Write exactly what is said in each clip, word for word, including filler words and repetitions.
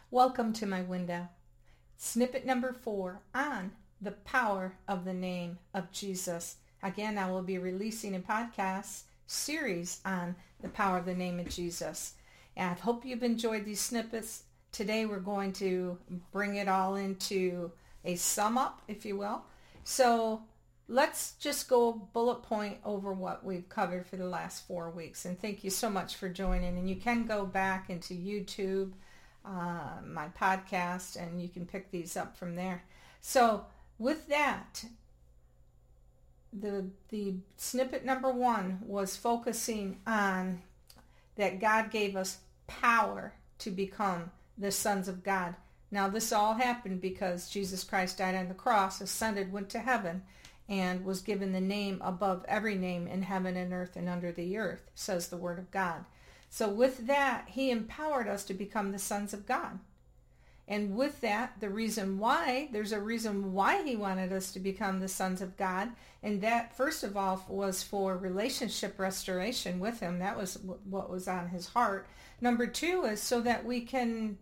Welcome to my window. Snippet number four on the power of the name of Jesus. Again, I will be releasing a podcast series on the power of the name of Jesus. And I hope you've enjoyed these snippets. Today we're going to bring it all into a sum up, if you will. So let's just go bullet point over what we've covered for the last four weeks. And thank you so much for joining. And you can go back into YouTube, uh, my podcast, and you can pick these up from there. So with that, the the snippet number one was focusing on that God gave us power to become the sons of God. Now this all happened because Jesus Christ died on the cross, ascended, went to heaven, and was given the name above every name in heaven and earth and under the earth, says the Word of God. So with that, he empowered us to become the sons of God. And with that, the reason why, there's a reason why he wanted us to become the sons of God. And that, first of all, was for relationship restoration with him. That was what was on his heart. Number two is so that we can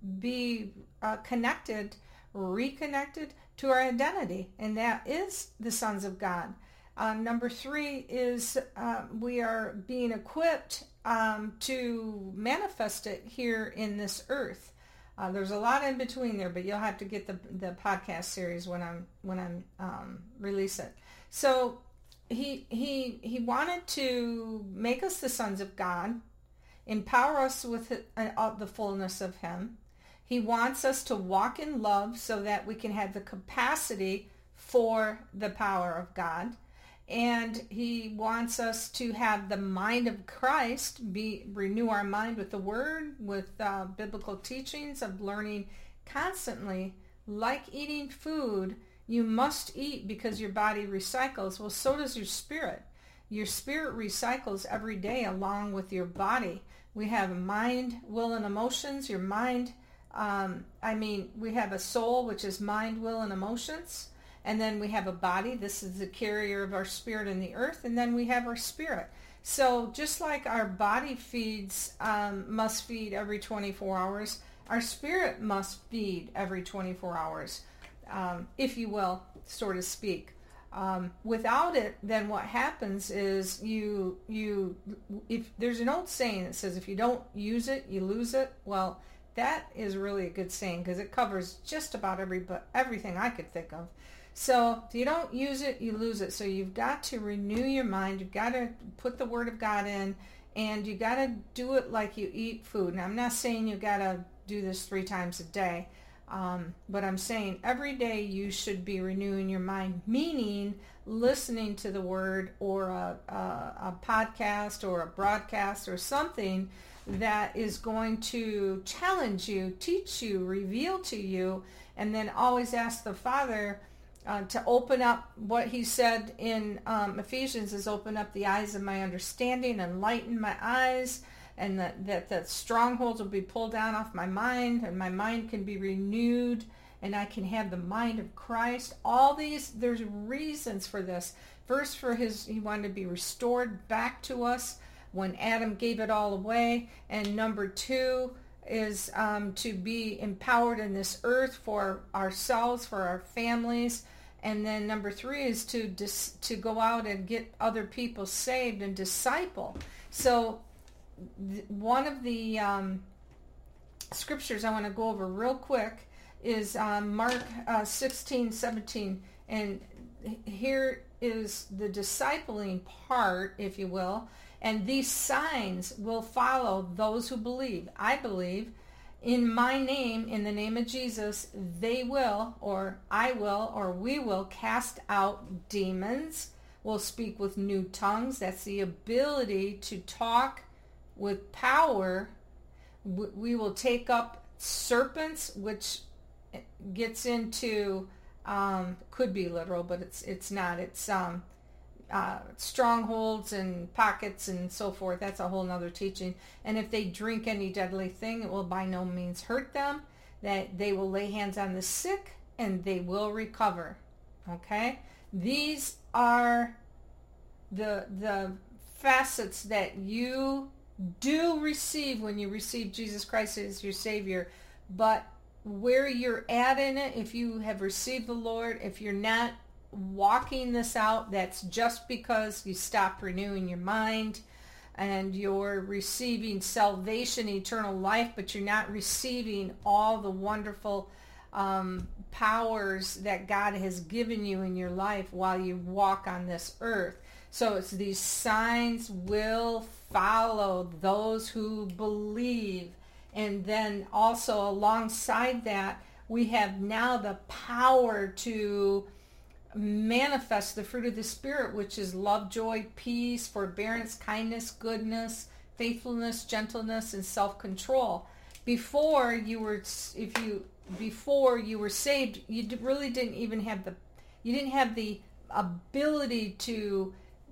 be uh, connected, reconnected to our identity. And that is the sons of God. Uh, number three is uh, we are being equipped um, to manifest it here in this earth. Uh, there's a lot in between there, but you'll have to get the the podcast series when I'm when I'm um, release it. So he he he wanted to make us the sons of God, empower us with uh, the fullness of him. He wants us to walk in love so that we can have the capacity for the power of God. And he wants us to have the mind of Christ, be renew our mind with the Word, with uh, biblical teachings of learning constantly. Like eating food, you must eat because your body recycles. Well, so does your spirit. Your spirit recycles every day along with your body. We have a mind, will, and emotions. Your mind, um, I mean, we have a soul, which is mind, will, and emotions. And then we have a body. This is the carrier of our spirit in the earth. And then we have our spirit. So just like our body feeds, um, must feed every twenty-four hours, our spirit must feed every twenty-four hours, um, if you will, so to speak. Um, without it, then what happens is you, you, if there's an old saying that says, if you don't use it, you lose it. Well, that is really a good saying because it covers just about every, but everything I could think of. So if you don't use it, you lose it. So you've got to renew your mind. You've got to put the Word of God in, and you got to do it like you eat food. And I'm not saying you got to do this three times a day, um, but I'm saying every day you should be renewing your mind, meaning listening to the Word or a, a, a podcast or a broadcast or something that is going to challenge you, teach you, reveal to you, and then always ask the Father Uh, to open up what he said in um, Ephesians is open up the eyes of my understanding, enlighten my eyes, and that, that that strongholds will be pulled down off my mind, and my mind can be renewed, and I can have the mind of Christ. All these, there's reasons for this. First, for his, he wanted to be restored back to us when Adam gave it all away, and number two is um, to be empowered in this earth for ourselves, for our families. And then number three is to dis- to go out and get other people saved and disciple. So th- one of the um, scriptures I want to go over real quick is um, Mark uh, sixteen seventeen. And here is the discipling part, if you will. And these signs will follow those who believe. I believe in my name, in the name of Jesus, they will, or I will, or we will cast out demons. We'll speak with new tongues. That's the ability to talk with power. We will take up serpents, which gets into, um, could be literal, but it's it's not. It's um, uh, strongholds and pockets and so forth. That's a whole nother teaching. And if they drink any deadly thing, it will by no means hurt them. That they will lay hands on the sick and they will recover. Okay? These are the the facets that you do receive when you receive Jesus Christ as your Savior. But where you're at in it, if you have received the Lord, if you're not walking this out, that's just because you stop renewing your mind and you're receiving salvation, eternal life, but you're not receiving all the wonderful um, powers that God has given you in your life while you walk on this earth. So it's these signs will follow those who believe. And then also alongside that, we have now the power to manifest the fruit of the Spirit, which is love, joy, peace, forbearance, kindness, goodness, faithfulness, gentleness, and self-control. Before you were, if you, before you were saved, you really didn't even have the, you didn't have the ability to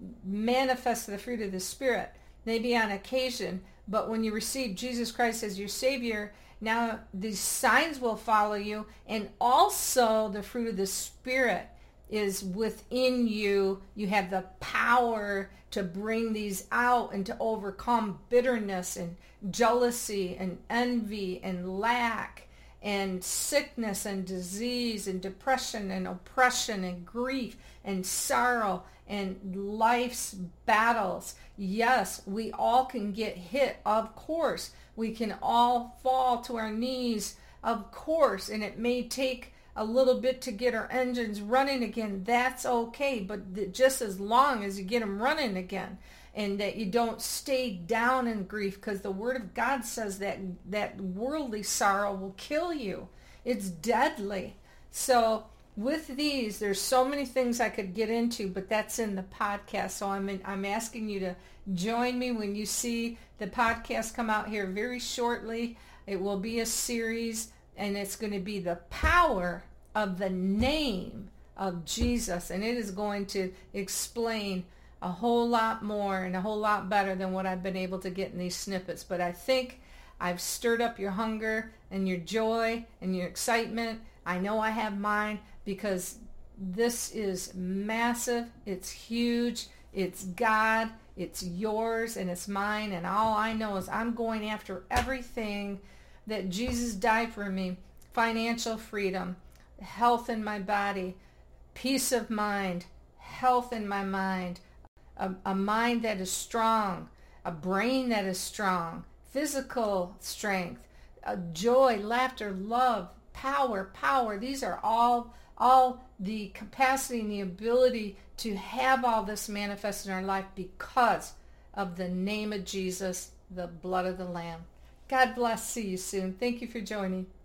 manifest the fruit of the Spirit. Maybe on occasion, but when you receive Jesus Christ as your Savior, now these signs will follow you, and also the fruit of the Spirit is within you. You have the power to bring these out and to overcome bitterness and jealousy and envy and lack and sickness and disease and depression and oppression and grief and sorrow and life's battles. Yes, we all can get hit, of course. We can all fall to our knees, of course, and it may take a little bit to get our engines running again. That's okay, but just as long as you get them running again and that you don't stay down in grief, because the Word of God says that that worldly sorrow will kill you. It's deadly. So with these, there's so many things I could get into, but that's in the podcast. So I'm in, I'm asking you to join me when you see the podcast come out here very shortly. It will be a series, and it's going to be the power of the name of Jesus, and it is going to explain a whole lot more and a whole lot better than what I've been able to get in these snippets. But I think I've stirred up your hunger and your joy and your excitement. I know I have mine, because this is massive, it's huge, it's God, it's yours, and it's mine, and all I know is I'm going after everything that Jesus died for me. Financial freedom, health in my body, peace of mind, health in my mind, a, a mind that is strong, a brain that is strong, physical strength, uh, joy, laughter, love, power, power. These are all all the capacity and the ability to have all this manifest in our life because of the name of Jesus, the blood of the Lamb. God bless. See you soon. Thank you for joining.